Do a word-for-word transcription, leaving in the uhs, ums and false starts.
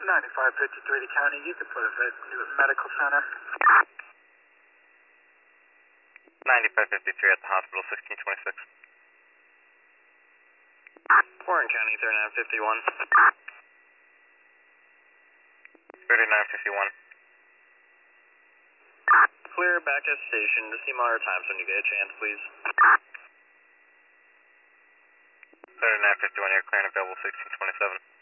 ninety-five fifty-three to county, you can put us at Newton Medical Center. ninety-five fifty-three at the hospital, sixteen twenty-six. Warren County, thirty-nine fifty-one. thirty-nine fifty-one. Clear back at station to see Monitor times when you get a chance, please. thirty-nine fifty-one, you're clear and available, sixteen twenty-seven.